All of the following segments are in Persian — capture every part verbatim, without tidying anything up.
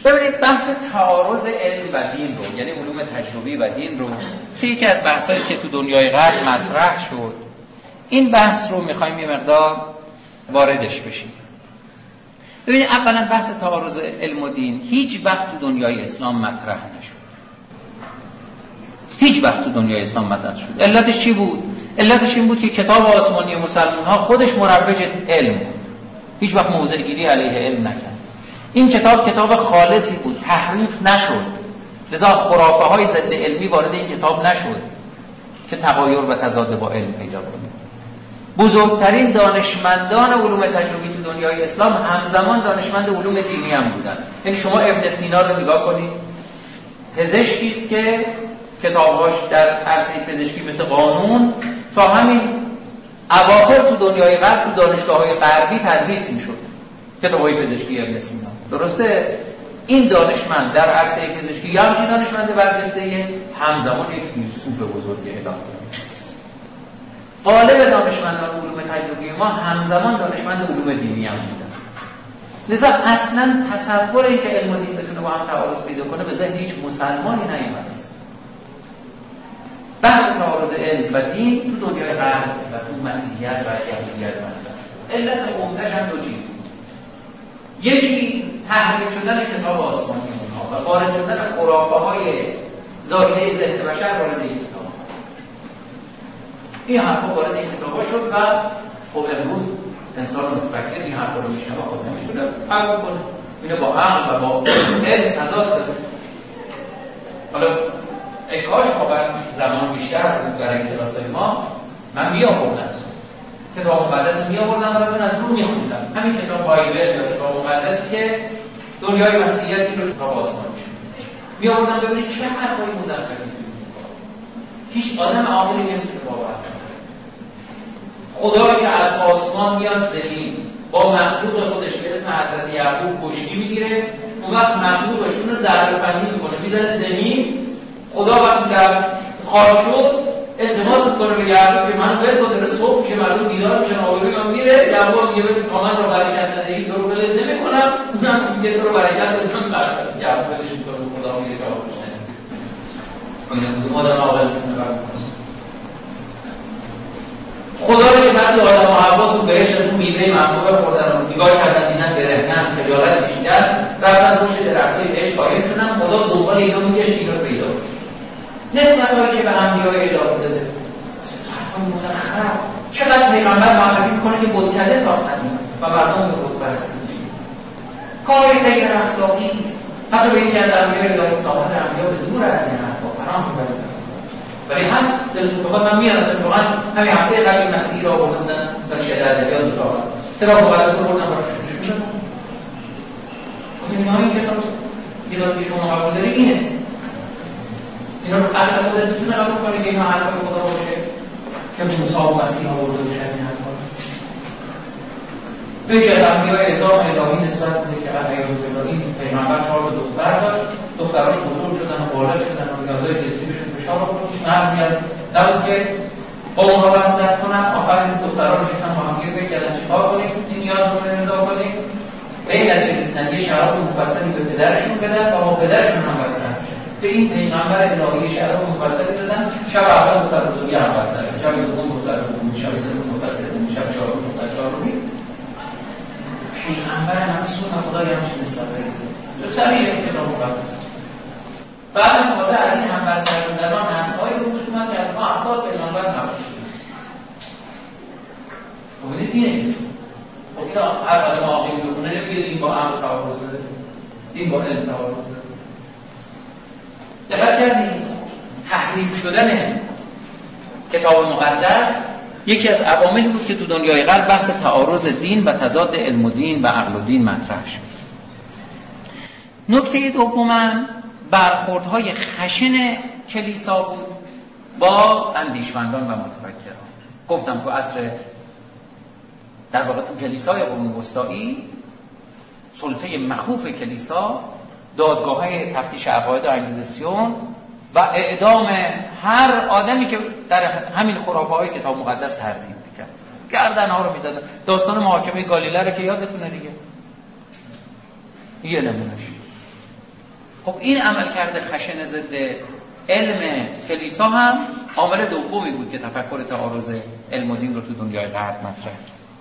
ببینید بحث تعارض علم و دین رو، یعنی علوم تجربی و دین رو، یکی از بحثایی است که تو دنیای غرب مطرح شد. این بحث رو می‌خوایم یه مقدار واردش بشیم. ببینید اولا بحث تعارض علم و دین هیچ وقت تو دنیای اسلام مطرح نشد. هیچ وقت تو دنیای اسلام مطرح شد. علتش چی بود؟ علتش این بود که کتاب آسمانی مسلمان‌ها خودش مروج علم بود. هیچ وقت موضع‌گیری علیه علم نکرد. این کتاب کتاب خالصی بود، تحریف نشد. لذا خرافه‌های ضد علمی وارد این کتاب نشد که تغایر و تضاد با علم پیدا کنه. بزرگترین دانشمندان علوم تجربی تو دنیای اسلام همزمان دانشمند علوم دینی هم بودن. یعنی شما ابن سینا رو نگاه کنید، پزشکی است که کتاب‌هاش در عرصه پزشکی مثل قانون تا همین اواخر تو دنیای غرب تو دانشگاه‌های غربی تدریس می‌شد. کتاب‌های پزشکی ابن سینا. درسته؟ این دانشمند در عرصه پزشکی یا همچین دانشمند برجسته، همزمان یک فیلسوف بزرگ اعلام غالب دانشمندان علوم تجربی ما همزمان دانشمند علوم دینی هم بودن. لذا اصلا تصور این که علم و دین بتونه با هم تعارض پیدا کنه به ذهن هیچ مسلمانی نیامده است. بحث تعارض علم و دین تو دنیای غرب و تو مسیحیت و یهودیت مطرح. علت عمده‌ش هم دو چیز بود. یکی تحریف شدن کتاب آسمانی اونها و وارد شدن خرافه‌های ظاهری ذهن بشر وارد این کتاب. این حرفا وارد این کتابا شد و خب امروز انسان متفکر این حرفا رو میشنوه، خب نمیتونه فرق کنه. اینو با عقل و با علم تضاد داره. حالا ای کاش واقعا زمان بیشتر بود برای کلاسای ما، من میآوردم کتاب مقدس میآوردم براتون از رو میخوندم. همین کتاب بایبل یا کتاب مقدس که دنیای مسیحیت این رو کتاب آسمانی شد میآوردم ببینید چه حرفای مزخرفی میگه. هیچ آدم عاقلی نمیتونه باور کنه خدایی که از آسمان میاد زمین با مخلوق خودش به اسم حضرت یعقوب کشتی میگیره، اون وقت مخلوقش اون رو ضربه فنی میکنه میزنه زمین. خدا وقتی در خواهد شد التماس میکنه به یعقوب که من ول کن، صبح که مردم بیدار میشن آبروی من میره. یعقوب میگه ببین تا من رو برکت ندهی تو رو ول نمیکنم، اونم میگه تو رو برکت بدم. بعد یعقوب ولش میکنه خدا میگه جوابش نمیده. این مادر عاقل میتونه خدا که بعد آدم و حوا تو بهشت تو میوه ممنوع خوردن و نگاه کردن دیدن برهنه‌ام خجالت کشیدن رفتن پشت درخت‌های بهشت قایم شدن. خدا دنبال اینا میگشت اینا رو پیدا کنه. نسبت‌هایی که به انبیاء الهی داده حرفای مزخرف. چقدر پیغمبر معرفی میکنه که بتکده ساختن و مردم به بت پرستی میشن. کارهای غیر اخلاقی، حتی به اینکه از انبیاء الهی ساخت انبیاء به دور از این حرفا پناه میبرن. ولی هست دلتون بخواد من میارم اتفاقا همین هفته قبل مسیحی را آوردن در شهر ادبیات دو تا کتاب مقدس رو بردن براش نشون دادن. خب این کتاب کتابی که شما قبول داری اینه. اینا رو عقل خودتون قبول کنید که اینا حرفای خدا باشه که موسی و مسیح آورده باشن این حرفا. یکی از انبیاء اعظام الهی نسبت میده که علیه السلام پیغمبر چهار تا دختر داشت، دختراش بزرگ شدن و بالغ شدن و نیازهای جنسی بهشون فشار آورد. مرد میاد نبود که با اونها وصلت کنن. آخر این دخترها رو نشستن با هم دیگه فکر کردن چیکار کنیم این نیاز رو ارضا کنیم. به این نتیجه رسیدن یه شراب مفصلی به پدرشون بدن و با پدرشون هم وصلت میشن. به این پیغمبر الهی شراب مفصلی دادن. شب اول دختر بزرگی هم وصلت میشن، شب دوم دختر دوم، شب سوم دختر سوم، شب چهارم دختر چهارمی. پیغمبر هم سون خدای همچین نسبت داره. تو سر یک کتاب مقدس. بعد خدا از این هم بستر شدنان نسل‌های رو وجود اومد که از ما افراد پیغمبر نباشید. خب این دینه. خب اینا هر آدم عاقلی بخونه نمیگه دین با عقل تعارض داره. دین با علم تعارض داره. دقت کردید تحریف شدن کتاب مقدس یکی از عواملی بود که تو دنیای غرب بحث تعارض دین و تضاد علم و دین و عقل و دین مطرح شد. نکته دوماً برخوردهای خشن کلیسا بود با اندیشمندان و متفکران. گفتم تو عصر در واقع تو کلیسای قرون وسطایی سلطه مخوف کلیسا دادگاه‌های تفتیش عقاید و انگیزیسیون و اعدام هر آدمی که در همین خرافه‌های کتاب مقدس تردید می‌کرد گردن‌ها رو می‌زدن. داستان محاکمه گالیله رو که یادتونه دیگه. یه نمونهش خب این عملکرد خشن ضد علم کلیسا هم عامل دومی بود که تفکر تعارض علم و دین رو تو دنیای غرب مطرح.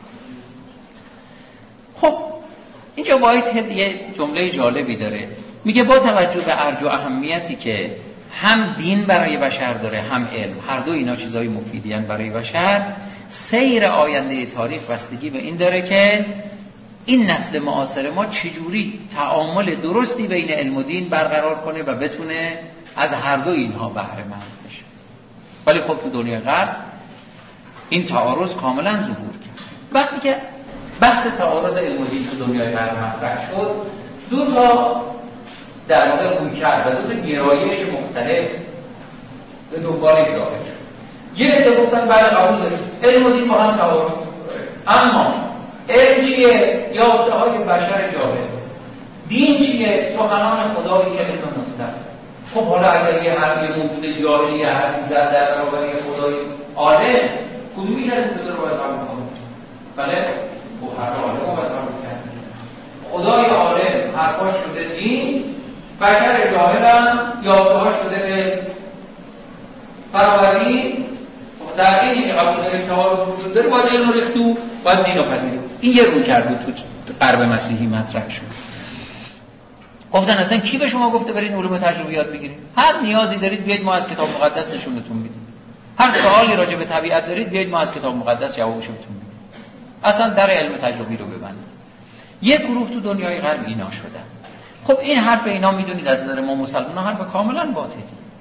خب اینجا وایت یه جمله جالبی داره، میگه با توجه به ارج و اهمیتی که هم دین برای بشر داره هم علم، هر دو اینا چیزای مفیدی هستند برای بشر، سیر آینده تاریخ بستگی به این داره که این نسل معاصر ما چجوری تعامل درستی بین علم و دین برقرار کنه و بتونه از هر دو اینها بهره مند بشه. ولی خب تو دنیای غرب این تعارض کاملا ظهور کرد. وقتی که بحث تعارض علم و دین تو دنیای غرب مطرح شد، دو تا در واقع رویکرد و دو تا گرایش مختلف به دنبالش ظاهر شد. یه عده گفتن بله قبول داریم علم و دین با هم تعارض، اما علم چیه؟ یافته‌های بشر جاهل. دین چیه؟ سخنان خدایی که علم مطلق. خب حالا اگر یه حرفی موجود جاهلی یه حرفی زد در برابر یه خدای عالم، کدومی که از این دو رو باید قبول کنیم؟ بله؟ او حرف عالم رو باید قبول کنیم. خدای عالم حرفاش شده دین، بشر جاهل هم یافته‌ها شده به بنابراین در اینی که قبول داریم تعارض وجود داره باید علم رو ریخت و باید دین رو پذیریم. این یه روی کرده تو غرب مسیحی مطرح شد. گفتن اصلا کی به شما گفته برید علوم تجربی یاد بگیرید؟ هر نیازی دارید بیاید ما از کتاب مقدس نشونتون میدیم. هر سوالی راجع به طبیعت دارید بیاید ما از کتاب مقدس جوابش بهتون میدیم. اصلا در علم تجربی رو ببندید. یک گروه تو دنیای غرب اینا شدن. خب این حرف اینا میدونید از نظر ما مسلمان‌ها حرف کاملا باطلی.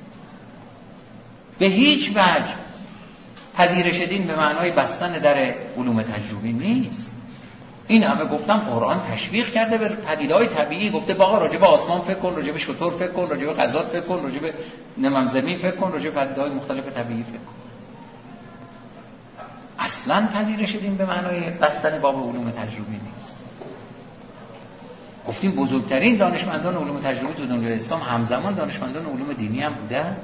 به هیچ وجه پذیرش دین به معنای بستن در علوم تجربی نیست. این همه گفتم قرآن تشویق کرده به پدیده‌های طبیعی، گفته باقا راجع به آسمان فکر کن، راجع به شتر فکر کن، راجع به غذات فکر کن، راجع به نمم زمین فکر کن، راجع به پدیده‌های مختلف طبیعی فکر کن. اصلاً پذیرش دین به معنای بستن باب علوم تجربی نیست. گفتیم بزرگترین دانشمندان علوم تجربی تو دنیای اسلام همزمان دانشمندان علوم دینی هم بودن.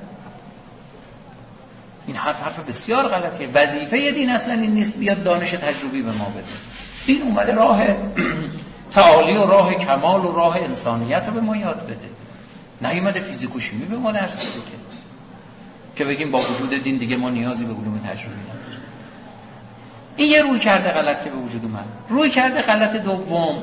این حرف حرف بسیار غلطیه. وظیفه دین اصلا این نیست بیاد دانش تجربی به ما بده. دین اومده راه تعالی و راه کمال و راه انسانیت رو به ما یاد بده. نیومده فیزیک و شیمی به ما درس بده که که بگیم با وجود دین دیگه ما نیازی به علوم تجربی نداریم. این یه روی کرده غلط که به وجود اومد. روی کرده غلط دوم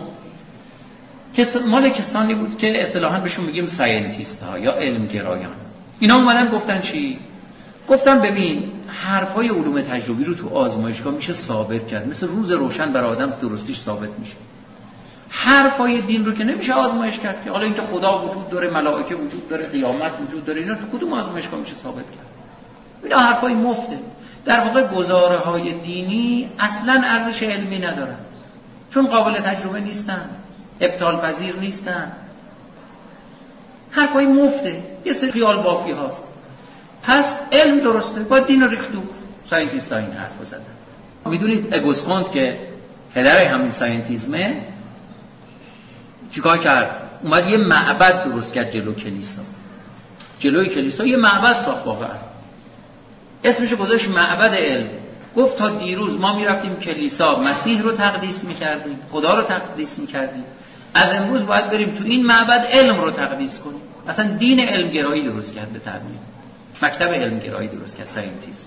که مال کسانی بود که اصطلاحاً بهشون میگیم ساینتیست ها یا علمگرایان. اینا اومدن گفتن چی؟ گفتم ببین حرفای علوم تجربی رو تو آزمایشگاه میشه ثابت کرد، مثل روز روشن برای آدم درستیش ثابت میشه. حرفای دین رو که نمیشه آزمایش کرد که حالا اینکه خدا وجود داره، ملائکه وجود داره، قیامت وجود داره، اینا تو کدوم آزمایشگاه میشه ثابت کرد؟ اینا حرفای مفته. در واقع گزاره های دینی اصلا ارزش علمی ندارن، چون قابل تجربه نیستن، ابطال پذیر نیستن. حرفای مفته، یه سری خیال بافی هاست. پس علم درسته، باید دین رو ریختو. ساینتیست ها این حرف رو زدن. میدونید اگوست که پدر همین ساینتیزمه چیکار کرد؟ اومد یه معبد درست کرد جلو کلیسا. جلوی کلیسا یه معبد ساخت واقعا. اسمش گذاشت معبد علم. گفت تا دیروز ما میرفتیم کلیسا مسیح رو تقدیس میکردیم، خدا رو تقدیس میکردیم، از امروز باید بریم تو این معبد علم رو تقدیس کنیم. اصلا دین علمگرایی درست کرد، به تعبیر مکتب علمگرایی درست کرد، ساینتیسم.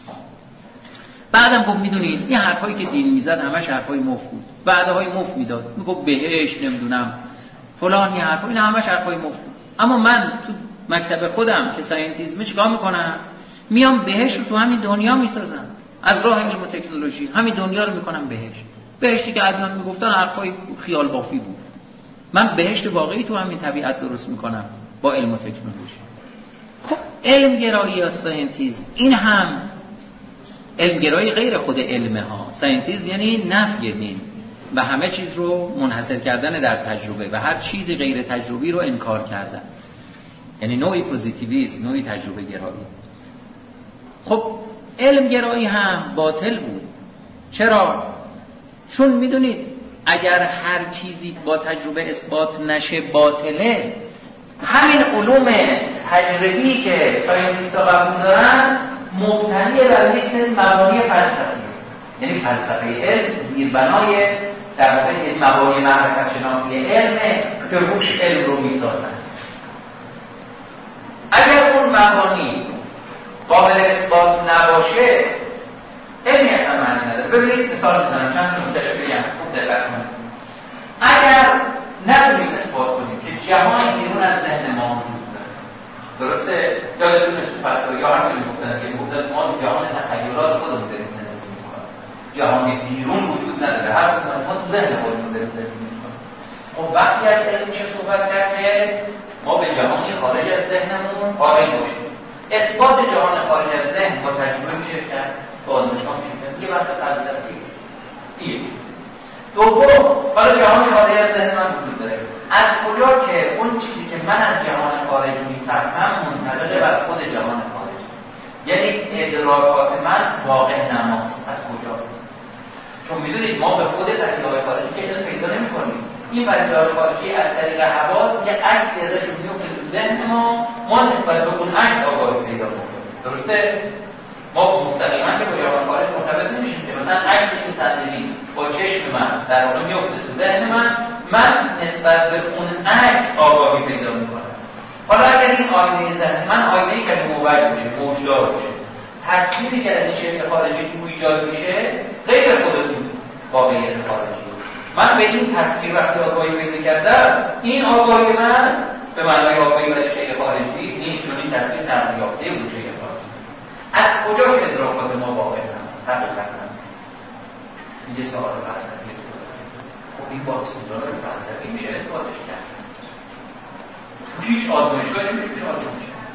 بعدم خب میدونید این حرفایی که دین میزد همش حرفای مفت بود، وعده‌های مفت میداد، میگفت بهشت نمیدونم فلان، یه حرفا، این همش حرفای مفت بود. اما من تو مکتب خودم که ساینتیسمه چیکار میکنم؟ میام بهشت رو تو همین دنیا میسازم، از راه علم و تکنولوژی همین دنیا رو میکنم بهشت. بهشتی که ادیان میگفتن حرفای خیال بافی بود. من بهشت واقعی تو همین طبیعت درست میکنم با علم و تکنولوژی. خب علمگرایی یا ساینتیزم این هم علمگرایی غیر خود علمه ها. ساینتیزم یعنی نفی دین و همه چیز رو منحصر کردن در تجربه و هر چیزی غیر تجربی رو انکار کردن، یعنی نوعی پوزیتیویسم، نوعی تجربه گرایی. خب علمگرایی هم باطل بود. چرا؟ چون میدونید اگر هر چیزی با تجربه اثبات نشه باطله، همین علوم تجربی که ساینتیست‌ها قبول دارن مبتنی بر یک سری مبانی فلسفی، یعنی فلسفه علم زیربنای در واقع مبانی معرفت شناختی علمه که روش علم رو میسازن. مبانی قابل اثبات نباشه علمی اصلا معنی نداره. ببینید مثال میزنم چند تا نکته بگم خوب دقت کنید. اگر نتونیم اثبات کنیم که جهان بیرون از ذهن ما وجود داره، درسته؟ یادتون است تو فلسفه یا هر کسی گفتن که گفتن ما جهان تخیلات خودمون داریم زندگی می‌کنیم، جهان بیرون وجود نداره، هر کدوم ما تو ذهن خودمون داریم زندگی می‌کنیم. خب وقتی از علم میشه صحبت کرد که ما به جهانی خارج از ذهنمون قائل باشیم. اثبات جهان خارج از ذهن با تجربه میشه کرد، با آزمایش‌ها میشه کرد. یه بحث فلسفی. یک. دوم، حالا جهان خارج از ذهن من وجود داره. از کجا که اون چیزی که من از جهان خارج میفهمم منطبق بر خود جهان خارج، یعنی ادراکات من واقع نماست. از کجا؟ چون میدونید ما به خود پدیده‌های خارجی که علم پیدا نمی‌کنیم. این پدیده‌های خارجی از طریق حواس یه عکسی ازش میفته تو ذهن ما، ما نسبت به اون عکس آگاهی پیدا می‌کنیم. درسته؟ ما مستقیما که با جهان خارج مرتبط نمیشیم که مثلا عکس این صندلی با چشم من در واقع میفته تو ذهن من، من نسبت به اون عکس آگاهی پیدا میکنم. حالا اگر این آینه ذهن من آینه‌ای که موجود باشه، موجودار باشه، تصویری که از این شکل خارجی تو ایجاد میشه غیر خود اون واقعیت خارجی. من به این تصویر وقتی آگاهی پیدا کردم، این آگاهی من به معنای آگاهی برای شکل خارجی نیست، چون این تصویر نقل یافته بود شکل خارجی. از کجا که ادراکات ما واقع هست؟ حقیقت هست. این یه سوال فلسفی است. خب این با اصولات فلسفی میشه اثباتش کرد. هیچ آزمایشگاهی نمیشه میشه آزمایش کرد.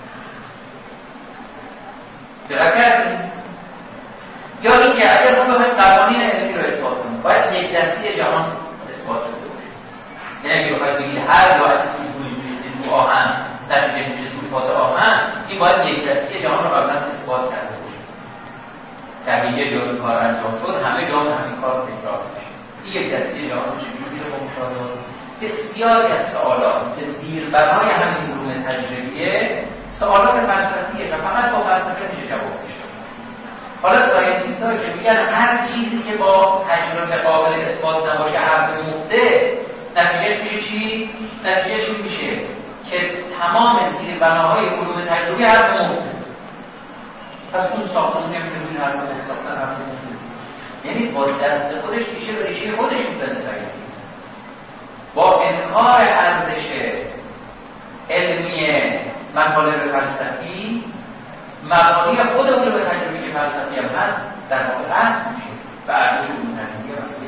دقت کردیم؟ یا اینکه اگر ما بخوایم قوانین علمی رو اثبات کنیم، باید یک دستی جهان اثبات شده باشه. یعنی اگه بخواید بگید هر جا از سوی تو آهن نتیجه میشه سلفات آهن، این باید یک دستی جهان رو قبلا اثبات کرده باشه. که یه جا کار انجام شد، همه جا همین کار تکرار میشه. این یک دستی جهان چجوری میشه ممکن؟ بسیاری از سوالات که زیربنای همین علوم تجربیه سوالات فلسفیه و فقط با فلسفه میشه جواب میشه. حالا ساینتیست‌ها که میگن هر چیزی که با تجربه قابل اثبات نباشه حرف مفته، نتیجهش میشه چی؟ نتیجهش میشه که تمام زیربناهای علوم تجربی حرف مفته. پس اون ساختمون نمیتونه حرف مفته ساختن حرف مفته. یعنی با دست خودش ریشه به ریشه خودش میزنه ساینتیست. با انکار ارزش علمی مطالب فلسفی، مبانی خود علوم تجربی که فلسفی هم هست در واقع قطع میشه و ارزش علوم تجربی هم هست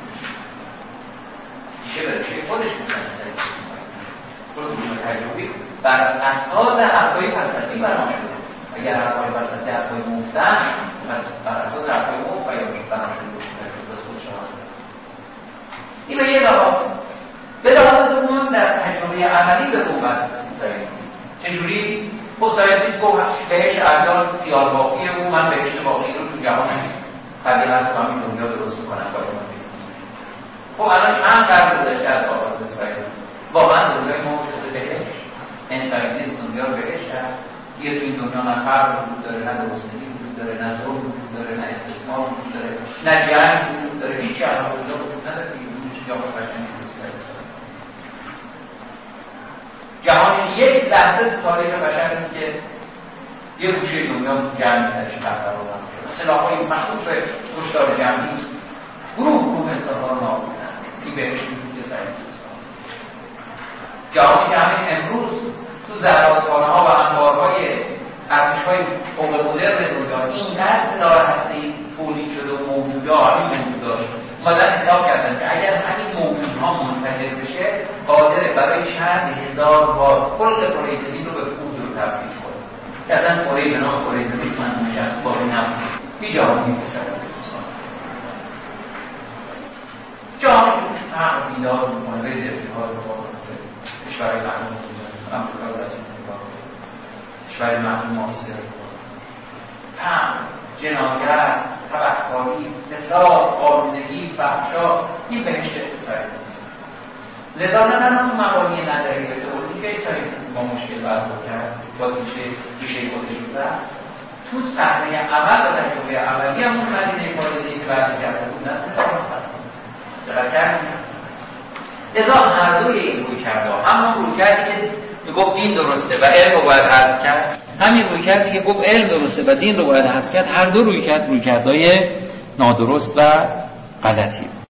ریشه به ریشه خودش میزنه ساینتیست. علوم تجربی بر اساس حرفای فلسفی بنا شده. اگر حرفای فلسفی حرفای مفتن، پس بر اساس حرفای مفت باید بنا شده بس خودش هست. این به یه لحاظ. به لحاظ دوم در تجربه عملی به دو بحث ساینتیست. چجوری؟ خب ساینتیست گفت بهشت اعیان خیال واقعیه و من بهشت واقعی رو تو جهان طبیعت تو همین دنیا درست میکنم باید من بگیم. خب الان چند قرن گذشته از آغاز ساینتیست؟ واقعا دنیای ما شده بهشت؟ این ساینتیست دنیا رو بهشت کرد. یه تو این دنیا نه فرق وجود داره، نه گرسنگی وجود داره، نه ظلم وجود داره، نه استثمار وجود داره، نه جنگ وجود داره، هیچ چیزی الان اونجا وجود نداره. جهان قشنگی درست کرده. جهانی یک لحظه تو تاریخ بشر نیست که یه گوشه دنیا جمعی درش برقرار نشه. سلاح‌های مخصوص به کشتار جمعی گروه گروه انسان‌ها رو نابود کردن. این بهش میگه ساینتیست. جهانی که همین امروز تو زرادخانه‌ها و انبارهای ارتش‌های فوق مدرن دنیا اینقدر سلاح هسته‌ای تولید شده و موجوده همین موجودات اومدن حساب کردن که اگر همین موجودها منفجر بشه قادره برای چند هزار بار کل کره زمین رو به پود رو تبدیل کنه که اصلا کره به نام کره زمین منظور شخص باقی نمونه. بی جهانی که سر بسازن جهانی که توش فقر بیدار میکنه بید افتخار رو باقی کشور محروم امریکا و لاتین امریکا، کشور محروم آسیا، فقر، جنایت، تبهکاری، فساد، آلودگی، فحشا، این بهشت ساینتیست. لذا نه نه تو مبانی نظری به تئوری که ساینتیست با مشکل برخورد کرد، با ریشه ریشه خودش رو زد. تو صحنه عمل و تجربه عملی هم اون مدینه فاضلی که بعد کرده بود نه مثلا دقت کردیم. لذا هر دوی این روی کرده، همون روی کردی که میگفت دین درسته و علم رو باید حذف کرد همین روی کردی که گفت علم درسته و دین رو باید حذف کرد، هر دو روی کرد روی کردای نادرست و غلطی.